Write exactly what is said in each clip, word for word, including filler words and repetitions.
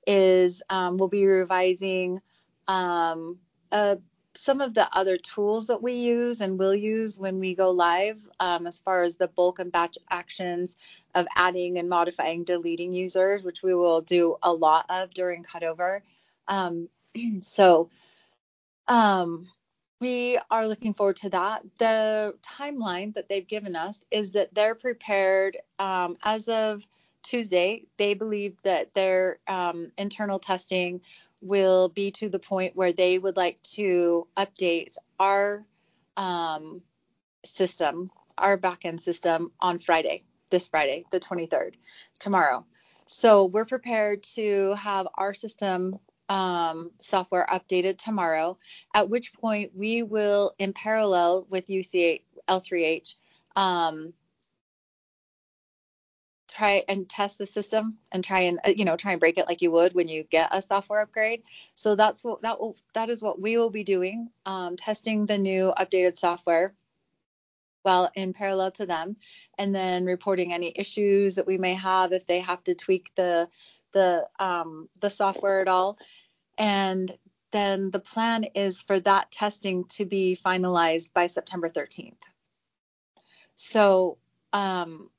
is um, we'll be revising um, uh, some of the other tools that we use and will use when we go live, um, as far as the bulk and batch actions of adding and modifying, deleting users, which we will do a lot of during cutover. Um, so um, we are looking forward to that. The timeline that they've given us is that they're prepared, um, as of Tuesday. They believe that their um, internal testing will be to the point where they would like to update our um, system, our backend system, on Friday, this Friday, the twenty-third, tomorrow. So we're prepared to have our system um, software updated tomorrow, at which point we will, in parallel with U C L three H, um, try and test the system and try and uh, you know try and break it like you would when you get a software upgrade. So that's what that will that is what we will be doing, um, testing the new updated software while in parallel to them, and then reporting any issues that we may have if they have to tweak the the um, the software at all. And then the plan is for that testing to be finalized by September thirteenth. So um,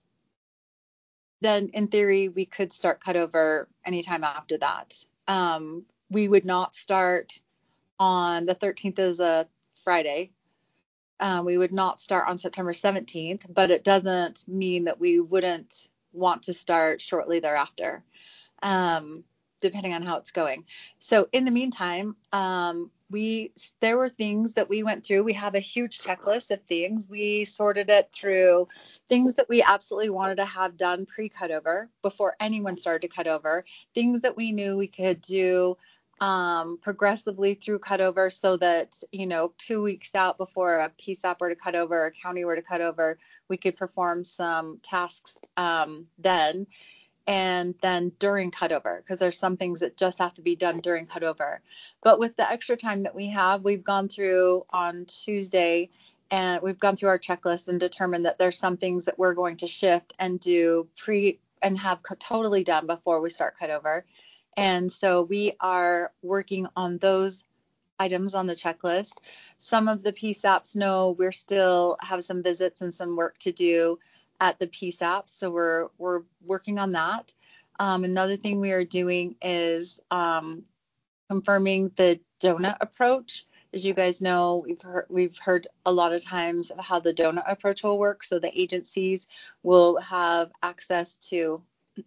then in theory, we could start cutover anytime after that. Um, we would not start on the thirteenth, is a Friday. Um, we would not start on September seventeenth, but it doesn't mean that we wouldn't want to start shortly thereafter, um, depending on how it's going. So in the meantime, um, we there were things that we went through. We have a huge checklist of things. We sorted it through things that we absolutely wanted to have done pre-cutover before anyone started to cut over, things that we knew we could do um, progressively through cutover, so that, you know, two weeks out before a P SAP were to cut over, a county were to cut over, we could perform some tasks um, then. And then during cutover, because there's some things that just have to be done during cutover. But with the extra time that we have, we've gone through on Tuesday and we've gone through our checklist and determined that there's some things that we're going to shift and do pre and have totally done before we start cutover. And so we are working on those items on the checklist. Some of the P SAPs know we're still have some visits and some work to do at the P SAP, so we're we're working on that. Um, another thing we are doing is um, confirming the donut approach. As you guys know, we've heard, we've heard a lot of times of how the donut approach will work. So the agencies will have access to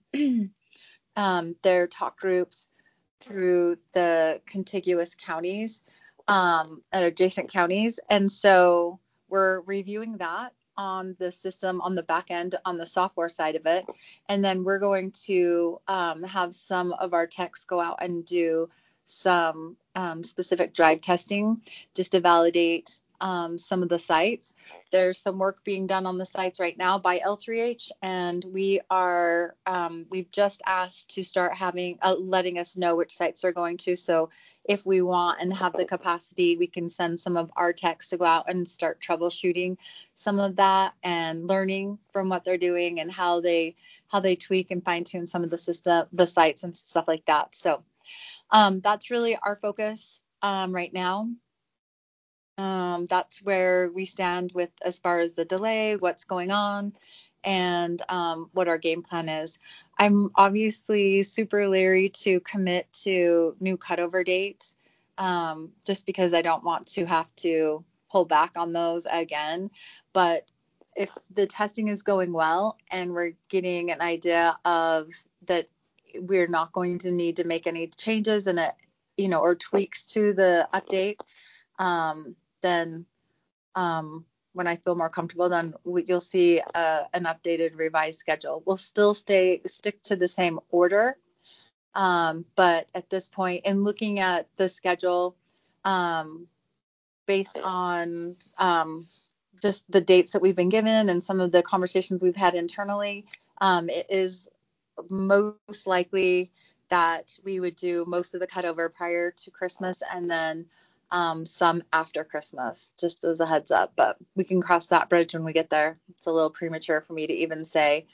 um, their talk groups through the contiguous counties, um, and adjacent counties. And so we're reviewing that on the system, on the back end, on the software side of it. And then we're going to um, have some of our techs go out and do some um, specific drive testing just to validate um, some of the sites. There's some work being done on the sites right now by L three H, and we are um, we've just asked to start having uh, letting us know which sites they're going to. So if we want and have the capacity, we can send some of our techs to go out and start troubleshooting some of that and learning from what they're doing and how they how they tweak and fine tune some of the system, the sites and stuff like that. So um, that's really our focus um, right now. Um, that's where we stand with as far as the delay, what's going on, and um, what our game plan is. I'm obviously super leery to commit to new cutover dates, um, just because I don't want to have to pull back on those again. But if the testing is going well and we're getting an idea of that we're not going to need to make any changes in it, you know, or tweaks to the update, um, then um, when I feel more comfortable, then we, you'll see uh, an updated revised schedule. We'll still stay stick to the same order, um, but at this point, in looking at the schedule, um, based on um, just the dates that we've been given and some of the conversations we've had internally, um, it is most likely that we would do most of the cutover prior to Christmas and then um, some after Christmas, just as a heads up. But we can cross that bridge when we get there. It's a little premature for me to even say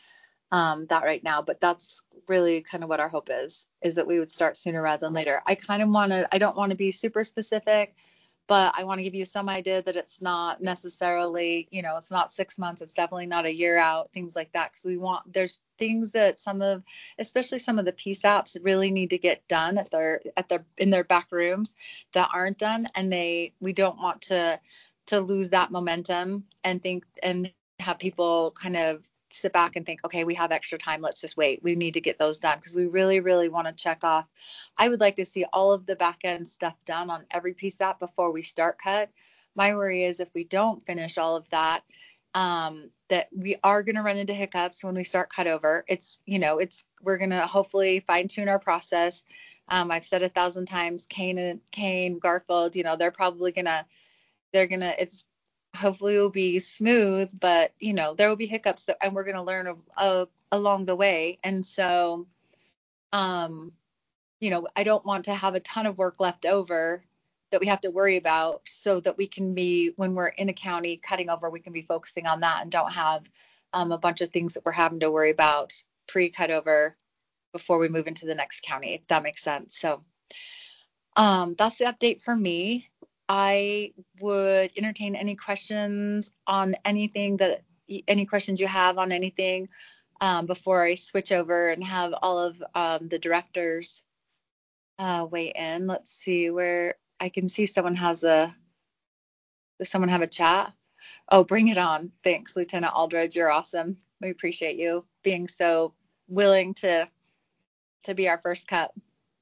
um, that right now, but that's really kind of what our hope is, is that we would start sooner rather than later. I kind of want to, I don't want to be super specific, but I want to give you some idea that it's not necessarily, you know, it's not six months. It's definitely not a year out, things like that. Cause we want, there's things that some of, especially some of the P SAPs really need to get done at their, at their, in their back rooms that aren't done. And they, we don't want to, to lose that momentum and think, and have people kind of sit back and think, okay, we have extra time. Let's just wait. We need to get those done because we really, really want to check off. I would like to see all of the back end stuff done on every P SAP before we start cut. My worry is if we don't finish all of that, um, that we are going to run into hiccups when we start cut over. It's, you know, it's, we're going to hopefully fine tune our process. Um, I've said a thousand times, Kane and Kane, Garfield, you know, they're probably going to, they're going to, it's, hopefully it will be smooth, but you know, there will be hiccups that, and we're going to learn of, of, along the way. And so, um, you know, I don't want to have a ton of work left over that we have to worry about so that we can be, when we're in a county cutting over, we can be focusing on that and don't have um, a bunch of things that we're having to worry about pre-cut over before we move into the next county, if that makes sense. So um, that's the update for me. I would entertain any questions on anything that, any questions you have on anything um, before I switch over and have all of um, the directors uh, weigh in. Let's see where I can see someone has a, does someone have a chat? Oh, bring it on. Thanks, Lieutenant Aldridge. You're awesome. We appreciate you being so willing to, to be our first cut.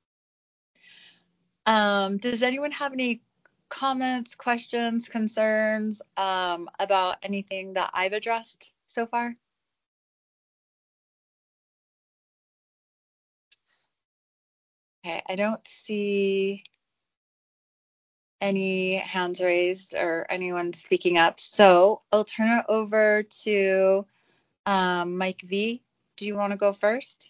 Um, does anyone have any comments, questions, concerns um, about anything that I've addressed so far? Okay, I don't see any hands raised or anyone speaking up. So I'll turn it over to um, Mike V. Do you want to go first?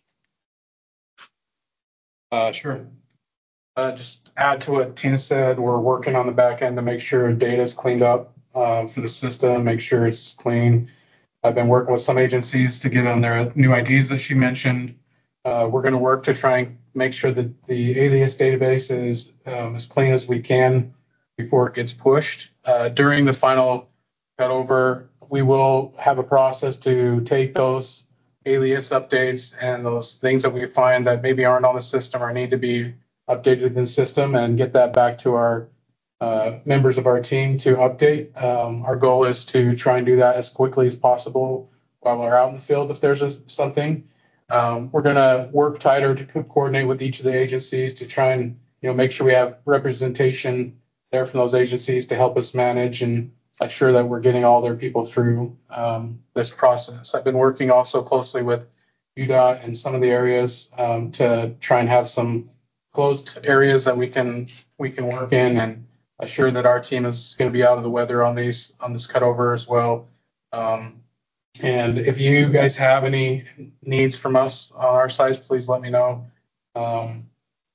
Uh, sure. Uh, just add to what Tina said. We're working on the back end to make sure data is cleaned up uh, for the system, make sure it's clean. I've been working with some agencies to get on their new I Ds that she mentioned. Uh, we're going to work to try and make sure that the alias database is um, as clean as we can before it gets pushed. Uh, during the final cutover, we will have a process to take those alias updates and those things that we find that maybe aren't on the system or need to be updated in the system and get that back to our uh, members of our team to update. Um, our goal is to try and do that as quickly as possible while we're out in the field if there's a, something. Um, we're going to work tighter to co- coordinate with each of the agencies to try and you know make sure we have representation there from those agencies to help us manage and assure that we're getting all their people through um, this process. I've been working also closely with U D O T and some of the areas um, to try and have some closed areas that we can we can work in and assure that our team is going to be out of the weather on these on this cutover as well. Um, and if you guys have any needs from us on our sides, please let me know. Um,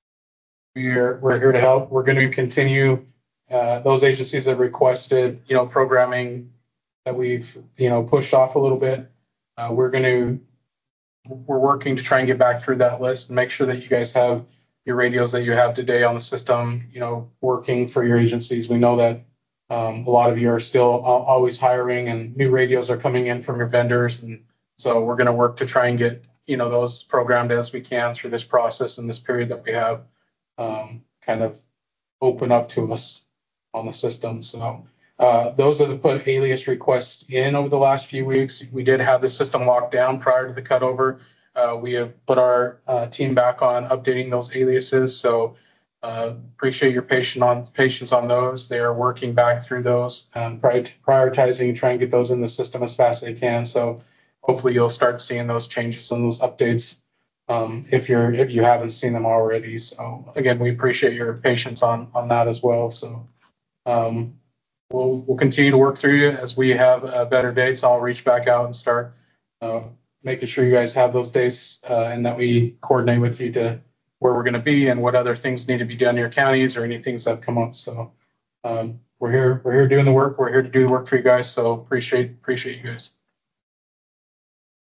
we're we're here to help. We're going to continue uh, those agencies that requested you know programming that we've you know pushed off a little bit. Uh, we're going to we're working to try and get back through that list and make sure that you guys have your radios that you have today on the system, you know, working for your agencies. We know that um, a lot of you are still always hiring and new radios are coming in from your vendors. And so we're going to work to try and get, you know, those programmed as we can through this process and this period that we have um, kind of open up to us on the system. So uh, those that have put alias requests in over the last few weeks, we did have the system locked down prior to the cutover. Uh, we have put our uh, team back on updating those aliases. So uh, appreciate your patience on patience on those. They are working back through those, um, prioritizing and trying to get those in the system as fast as they can. So hopefully you'll start seeing those changes and those updates um, if you're if you haven't seen them already. So again, we appreciate your patience on on that as well. So um, we'll we'll continue to work through you as we have uh, better dates. I'll reach back out and start uh, making sure you guys have those dates uh, and that we coordinate with you to where we're going to be and what other things need to be done in your counties or any things that have come up. So um, we're here we're here doing the work. We're here to do the work for you guys. So appreciate appreciate you guys.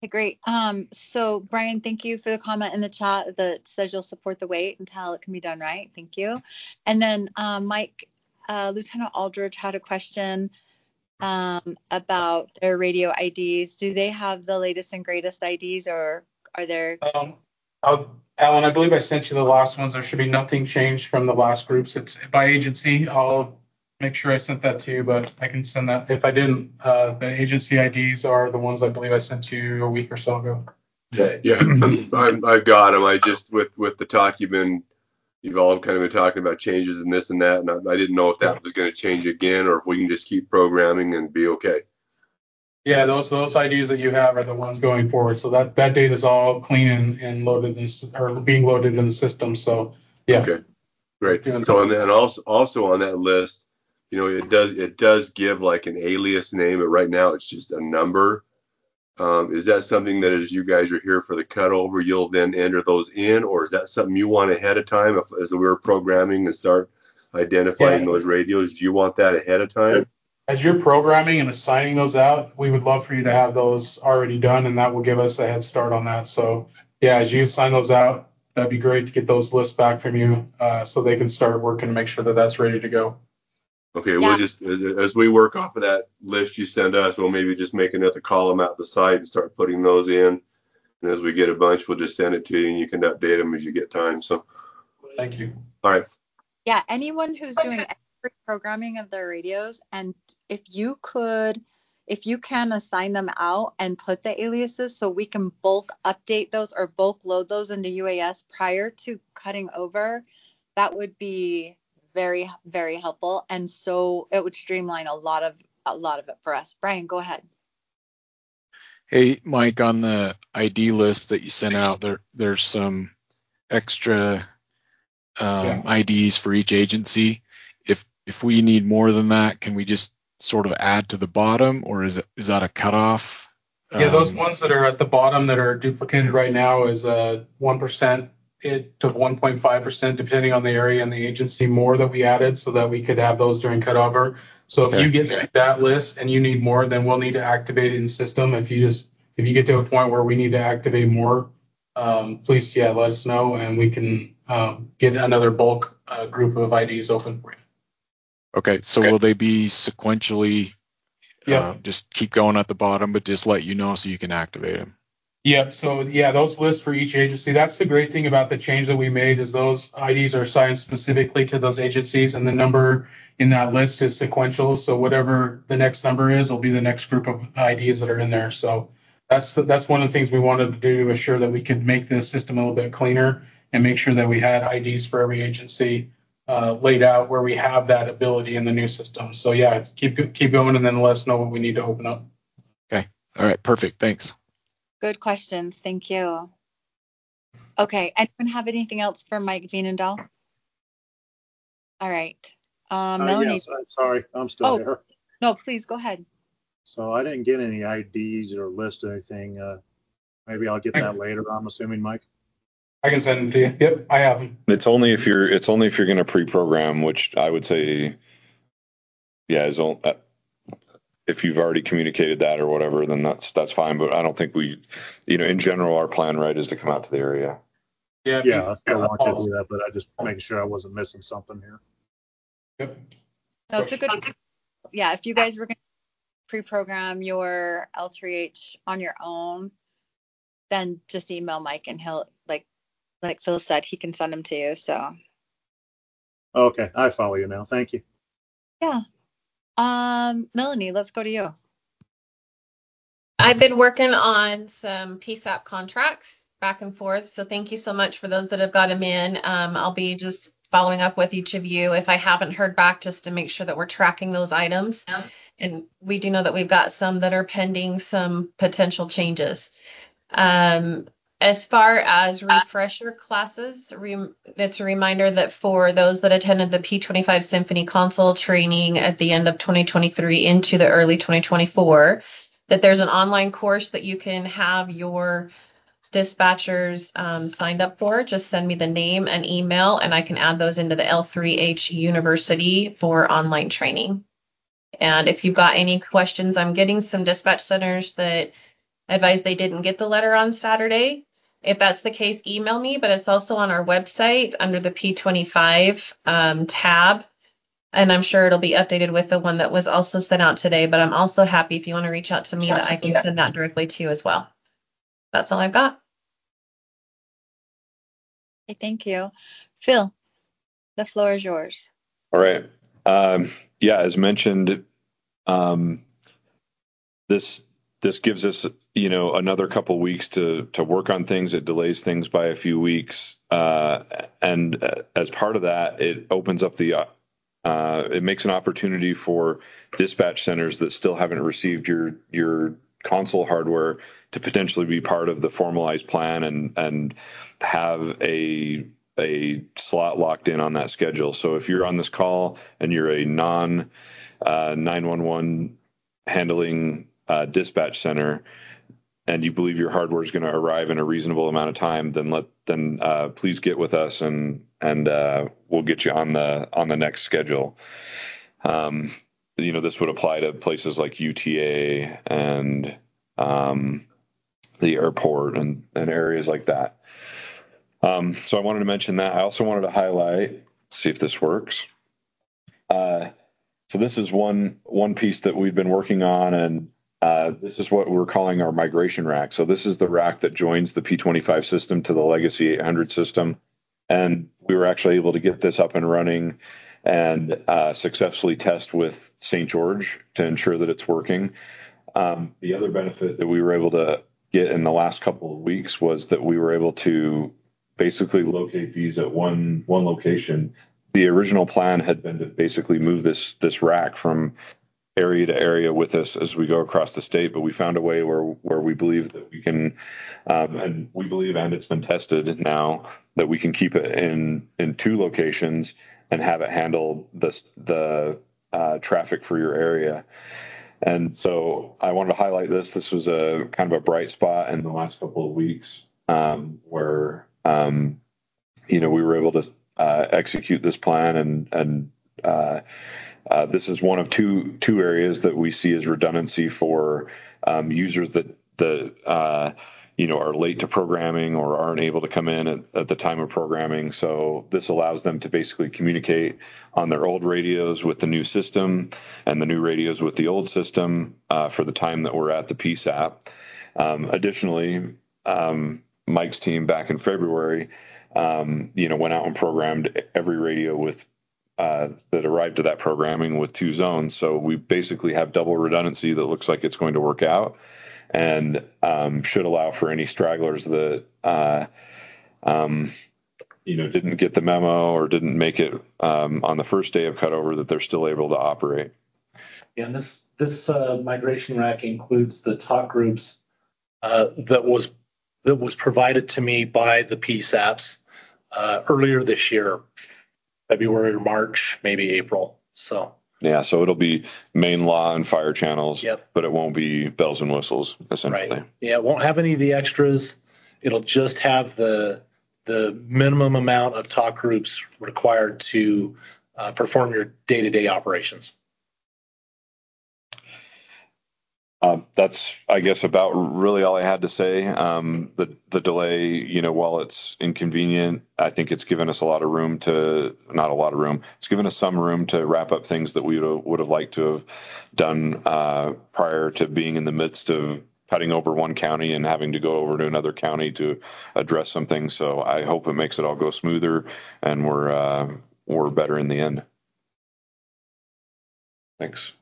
Okay, great. Um, so Brian, thank you for the comment in the chat that says you'll support the wait until it can be done right. Thank you. And then um, Mike, uh, Lieutenant Aldridge had a question um, about their radio I Ds. Do they have the latest and greatest I Ds, or are there? Um, I'll, Alan, I believe I sent you the last ones. There should be nothing changed from the last groups. It's by agency. I'll make sure I sent that to you, but I can send that. If I didn't, uh, the agency I Ds are the ones I believe I sent to you a week or so ago. Yeah, yeah, I, I've got them. I just with with the talk you've been, you've all kind of been talking about changes and this and that, and I, I didn't know if that was going to change again or if we can just keep programming and be okay. Yeah, those those I Ds that you have are the ones going forward. So that that data is all clean and, and loaded in, or being loaded in the system. So yeah. Okay, great. So and then also also on that list, you know, it does it does give like an alias name, but right now it's just a number. Um, is that something that as you guys are here for the cutover, you'll then enter those in, or is that something you want ahead of time if, as we're programming and start identifying Yeah. those radios? Do you want that ahead of time? As you're programming and assigning those out, we would love for you to have those already done, and that will give us a head start on that. So yeah, as you assign those out, that'd be great to get those lists back from you, uh, so they can start working to make sure that that's ready to go. Okay, Yeah. we'll just, as, as we work off of that list you send us, we'll maybe just make another column out the side and start putting those in. And as we get a bunch, we'll just send it to you and you can update them as you get time. So, thank you. All right. Yeah, anyone who's doing programming of their radios, and if you could, if you can assign them out and put the aliases so we can bulk update those or bulk load those into U A S prior to cutting over, that would be very, very helpful. And so it would streamline a lot of a lot of it for us. Brian, go ahead. Hey, Mike, on the I D list that you sent out, there there's some extra um, Yeah. I Ds for each agency. If if we need more than that, can we just sort of add to the bottom, or is it is that a cutoff? Yeah, those Um, ones that are at the bottom that are duplicated right now is uh one percent it to one point five percent depending on the area and the agency more that we added so that we could have those during cutover. So if Okay. you get to that list and you need more, then we'll need to activate it in system. If you just if you get to a point where we need to activate more, um, please yeah let us know and we can um, get another bulk uh, group of I Ds open for you. Okay, so will they be sequentially? Yep. Uh, just keep going at the bottom, but just let you know so you can activate them. Yeah, so yeah, those lists for each agency. That's the great thing about the change that we made is those I Ds are assigned specifically to those agencies, and the number in that list is sequential. So whatever the next number is, will be the next group of I Ds that are in there. So that's that's one of the things we wanted to do to assure that we could make the system a little bit cleaner and make sure that we had I Ds for every agency uh, laid out where we have that ability in the new system. So yeah, keep keep going, and then let us know what we need to open up. Okay. All right. Perfect. Thanks. Good questions. Thank you. Okay. Anyone have anything else for Mike Veenendahl? All right. Um, Uh, Melanie. yes, I'm sorry. I'm still Oh, here. no, please go ahead. So I didn't get any I Ds or list or anything. Uh, maybe I'll get that later, I'm assuming, Mike. I can send them to you. Yep, I have them. It's only if you're it's only if you're going to pre-program, which I would say, yeah, is all, uh, if you've already communicated that or whatever, then that's that's fine. But I don't think we, you know, in general, our plan right is to come out to the area. Yeah, if Yeah, you- I still want you to do that, but I just making sure I wasn't missing something here. Yep. No, it's a good. Yeah, if you guys were going to pre-program your L three H on your own, then just email Mike and he'll like like Phil said, he can send them to you. So Okay, I follow you now. Thank you. yeah. Um, Melanie, let's go to you. I've been working on some P SAP contracts back and forth. So thank you so much for those that have got them in. Um, I'll be just following up with each of you if I haven't heard back, just to make sure that we're tracking those items. And we do know that we've got some that are pending some potential changes. Um, as far as refresher classes, rem- it's a reminder that for those that attended the P twenty-five Symphony console training at the end of twenty twenty-three into the early twenty twenty-four, that there's an online course that you can have your dispatchers um, signed up for. Just send me the name and email, and I can add those into the L three H University for online training. And if you've got any questions, I'm getting some dispatch centers that advised they didn't get the letter on Saturday. If that's the case, email me, but it's also on our website under the P twenty-five um, tab. And I'm sure it'll be updated with the one that was also sent out today. But I'm also happy if you want to reach out to me that I can send that directly to you as well. That's all I've got. Okay, thank you. Phil, the floor is yours. All right. Um, yeah, as mentioned, um, this this gives us, you know, another couple weeks to to work on things. It delays things by a few weeks, uh, and as part of that, it opens up the uh, it makes an opportunity for dispatch centers that still haven't received your your console hardware to potentially be part of the formalized plan and and have a a slot locked in on that schedule. So if you're on this call and you're a non uh, nine one one handling uh, dispatch center and you believe your hardware is going to arrive in a reasonable amount of time, then let then uh, please get with us and and uh, we'll get you on the on the next schedule. Um, you know, this would apply to places like U T A and um, the airport and, and areas like that. Um, so I wanted to mention that. I also wanted to highlight, see if this works. Uh, so this is one one piece that we've been working on, and uh, this is what we're calling our migration rack. So this is the rack that joins the P twenty-five system to the legacy eight hundred system, and we were actually able to get this up and running and uh, successfully test with Saint George to ensure that it's working. Um, the other benefit that we were able to get in the last couple of weeks was that we were able to basically locate these at one one location. The original plan had been to basically move this this rack from area to area with us as we go across the state, but we found a way where where we believe that we can, um, and we believe, and it's been tested now, that we can keep it in in two locations and have it handle the the uh, traffic for your area. And so I wanted to highlight this. This was a kind of a bright spot in the last couple of weeks um, where um, you know we were able to uh, execute this plan, and and uh, uh, this is one of two two areas that we see as redundancy for um, users that that uh, you know are late to programming or aren't able to come in at, at the time of programming. So this allows them to basically communicate on their old radios with the new system and the new radios with the old system uh, for the time that we're at the P SAP. Um, additionally, um, Mike's team back in February, um, you know, went out and programmed every radio with uh, that arrived to that programming with two zones. So we basically have double redundancy that looks like it's going to work out, and um, should allow for any stragglers that uh, um, you know didn't get the memo or didn't make it um, on the first day of cutover, that they're still able to operate. Yeah, and this this uh, migration rack includes the talk groups uh, that was that was provided to me by the P SAPs uh, earlier this year, February or March, maybe April. So yeah, so it'll be main law and fire channels, yep. But it won't be bells and whistles essentially. Right. Yeah, it won't have any of the extras. It'll just have the the minimum amount of talk groups required to uh, perform your day-to-day operations. Uh, that's, I guess, about really all I had to say. Um, the the delay, you know, while it's inconvenient, I think it's given us a lot of room to, not a lot of room, it's given us some room to wrap up things that we would have liked to have done uh, prior to being in the midst of cutting over one county and having to go over to another county to address some things. So I hope it makes it all go smoother and we're uh, we're better in the end. Thanks.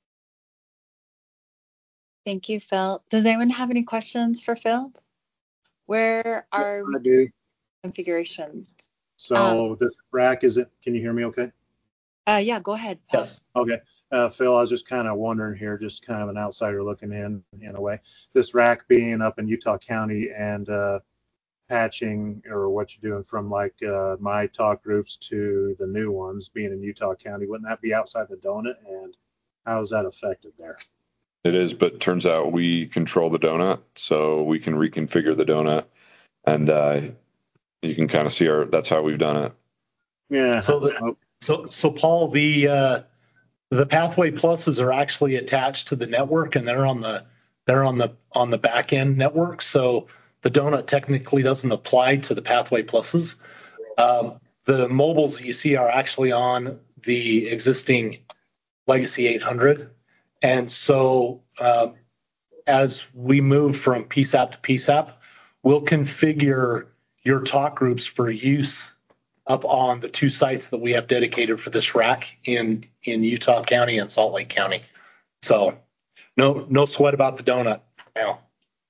Thank you, Phil. Does anyone have any questions for Phil? Where are I do. configurations? So Um, this rack is it? Can you hear me okay? Uh, yeah, go ahead, Paul. Yes. Okay. Uh, Phil, I was just kind of wondering here, just kind of an outsider looking in, in a way. This rack being up in Utah County and uh, patching or what you're doing from like uh, my talk groups to the new ones being in Utah County, wouldn't that be outside the donut? And how is that affected there? It is, but it turns out we control the donut, so we can reconfigure the donut, and uh, you can kind of see our. That's how we've done it. Yeah. So the, oh. so so Paul, the uh, the Pathway Pluses are actually attached to the network, and they're on the They're on the on the back end network, so the donut technically doesn't apply to the Pathway Pluses. Um, the mobiles that you see are actually on the existing Legacy eight hundred, and so uh, as we move from P S A P to P S A P, we'll configure your talk groups for use up on the two sites that we have dedicated for this rack in in Utah County and Salt Lake County. So no no sweat about the donut now.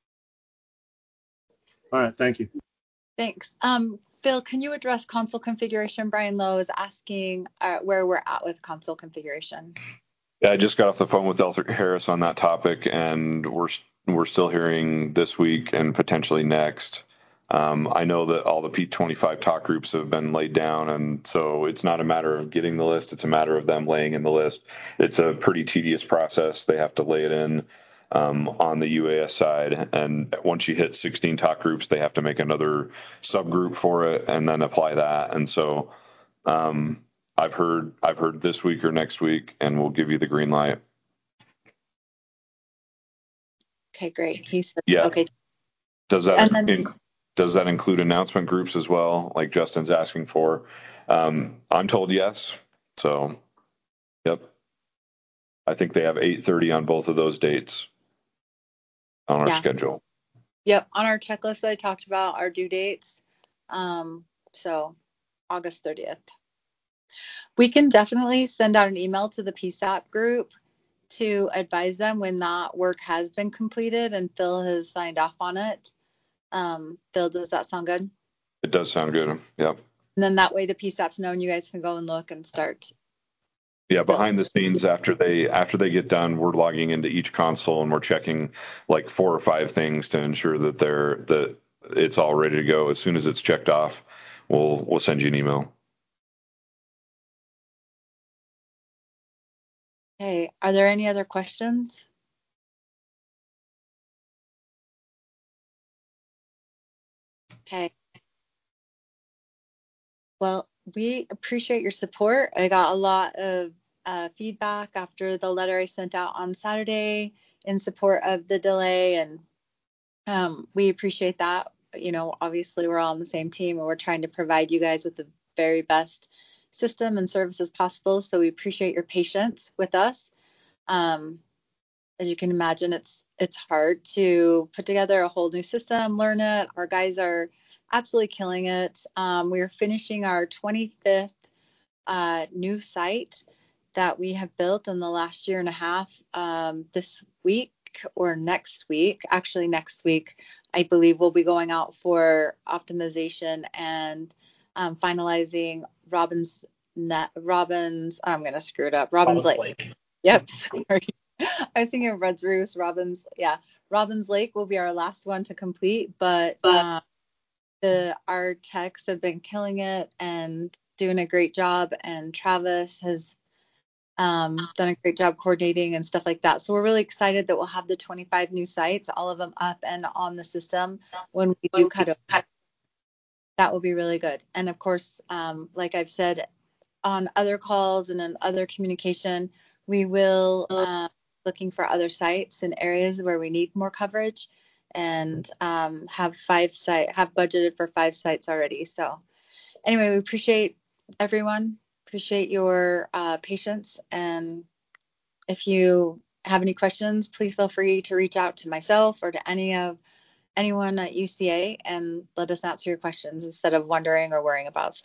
All right, thank you. Thanks. Um, Phil, can you address console configuration? Brian Lowe is asking uh, where we're at with console configuration. Yeah, I just got off the phone with Elder Harris on that topic, and we're we're still hearing this week and potentially next. Um, I know that all the P twenty-five talk groups have been laid down, and so it's not a matter of getting the list, it's a matter of them laying in the list. It's a pretty tedious process. They have to lay it in um, on the U A S side, and once you hit sixteen talk groups, they have to make another subgroup for it and then apply that. And so um, I've heard I've heard this week or next week, and we'll give you the green light. Okay, great. He said, yeah. Okay. Does that And then, inc- does that include announcement groups as well, like Justin's asking for? Um, I'm told yes. So, yep. I think they have eight thirty on both of those dates on our yeah. schedule. Yep, on our checklist that I talked about, our due dates. Um, so August thirtieth. We can definitely send out an email to the P S A P group to advise them when that work has been completed and Phil has signed off on it. Um, Phil, does that sound good? It does sound good. Yep. And then that way the P S A Ps know and you guys can go and look and start. Yeah, behind the scenes, after they after they get done, we're logging into each console and we're checking like four or five things to ensure that they're that it's all ready to go. As soon as it's checked off, we'll we'll send you an email. Okay, are there any other questions? Okay. Well, we appreciate your support. I got a lot of uh, feedback after the letter I sent out on Saturday in support of the delay, and um, we appreciate that. You know, obviously we're all on the same team and we're trying to provide you guys with the very best system and services possible. So we appreciate your patience with us. Um, as you can imagine, it's it's hard to put together a whole new system, learn it. Our guys are absolutely killing it. Um, we're finishing our twenty-fifth uh, new site that we have built in the last year and a half um, this week or next week. Actually, next week, I believe we'll be going out for optimization and um, finalizing Robbins net Robbins. I'm gonna screw it up. Robbins, Robbins Lake. Lake. Yep. Sorry. I was thinking of Red's Roost, Robbins. Yeah, Robbins Lake will be our last one to complete, but um, the our techs have been killing it and doing a great job, and Travis has um, done a great job coordinating and stuff like that. So we're really excited that we'll have the twenty-five new sites, all of them up and on the system when we do cut over. That will be really good. And of course, um, like I've said on other calls and in other communication, we will um, looking for other sites in areas where we need more coverage, and um, have five site have budgeted for five sites already. So anyway, we appreciate everyone, appreciate your uh, patience, and if you have any questions, please feel free to reach out to myself or to any of anyone at U C A and let us answer your questions instead of wondering or worrying about stuff.